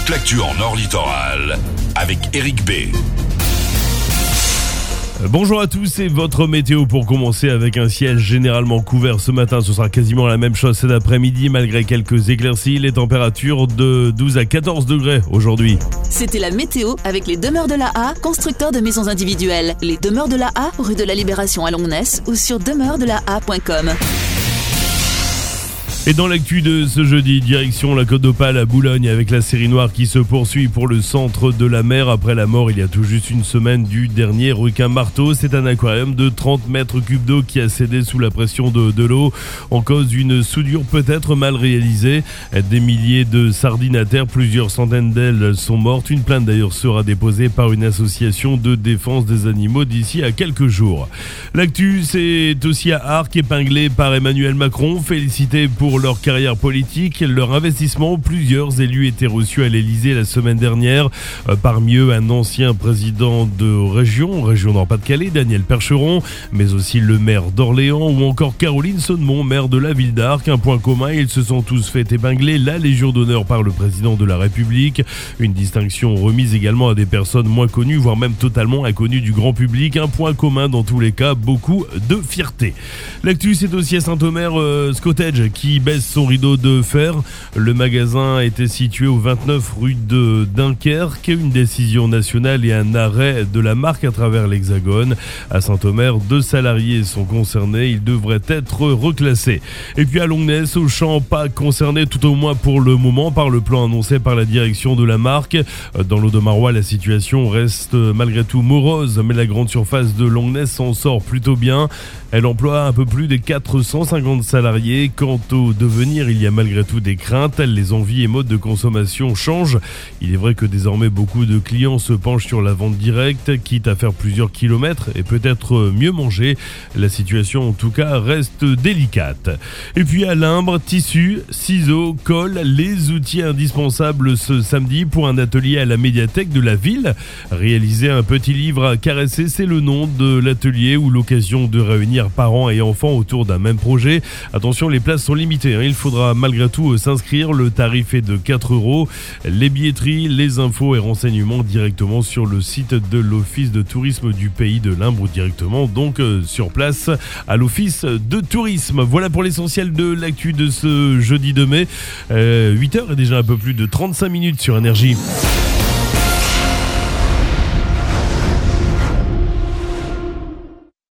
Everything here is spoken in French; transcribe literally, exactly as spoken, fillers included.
toute l'actu en Nord Littoral avec Eric B. Bonjour à tous et votre météo pour commencer avec un ciel généralement couvert ce matin. Ce sera quasiment la même chose cet après-midi malgré quelques éclaircies. Les températures de douze à quatorze degrés aujourd'hui. C'était la météo avec les Demeures de la A, constructeurs de maisons individuelles. Les Demeures de la A, rue de la Libération à Longnes ou sur demeure de la a point com. Et dans l'actu de ce jeudi, direction la Côte d'Opale à Boulogne avec la série noire qui se poursuit pour le centre de la mer après la mort il y a tout juste une semaine du dernier requin marteau. C'est un aquarium de trente mètres cubes d'eau qui a cédé sous la pression de, de l'eau en cause d'une soudure peut-être mal réalisée. Des milliers de sardines à terre, plusieurs centaines d'ailes sont mortes. Une plainte d'ailleurs sera déposée par une association de défense des animaux d'ici à quelques jours. L'actu, c'est aussi à Arques, épinglé par Emmanuel Macron, félicité pour leur carrière politique, leur investissement. Plusieurs élus étaient reçus à l'Elysée la semaine dernière. Euh, parmi eux, un ancien président de région, région Nord-Pas-de-Calais, Daniel Percheron, mais aussi le maire d'Orléans ou encore Caroline Sonnemont, maire de la ville d'Arques. Un point commun, ils se sont tous fait épingler la Légion d'honneur par le président de la République. Une distinction remise également à des personnes moins connues, voire même totalement inconnues du grand public. Un point commun dans tous les cas, beaucoup de fierté. L'actu, c'est aussi à Saint-Omer euh, Scottage qui baisse son rideau de fer. Le magasin était situé au vingt-neuf rue de Dunkerque. Une décision nationale et un arrêt de la marque à travers l'Hexagone. À Saint-Omer, deux salariés sont concernés. Ils devraient être reclassés. Et puis à Longnes, Auchan, pas concerné tout au moins pour le moment par le plan annoncé par la direction de la marque. Dans l'Audomarois, la situation reste malgré tout morose, mais la grande surface de Longnes s'en sort plutôt bien. Elle emploie un peu plus de quatre cent cinquante salariés. Quant au devenir, il y a malgré tout des craintes. Les envies et modes de consommation changent. Il est vrai que désormais beaucoup de clients se penchent sur la vente directe, quitte à faire plusieurs kilomètres et peut-être mieux manger. La situation en tout cas reste délicate. Et puis à Limbre, tissus, ciseaux, colle, les outils indispensables ce samedi pour un atelier à la médiathèque de la ville. Réaliser un petit livre à caresser, c'est le nom de l'atelier ou l'occasion de réunir parents et enfants autour d'un même projet. Attention, les places sont limitées, hein. Il faudra malgré tout s'inscrire. Le tarif est de quatre euros. Les billetteries, les infos et renseignements directement sur le site de l'Office de tourisme du pays de Limbre ou directement donc euh, sur place à l'Office de tourisme. Voilà pour l'essentiel de l'actu de ce jeudi deux mai. Euh, huit heures et déjà un peu plus de trente-cinq minutes sur Énergie.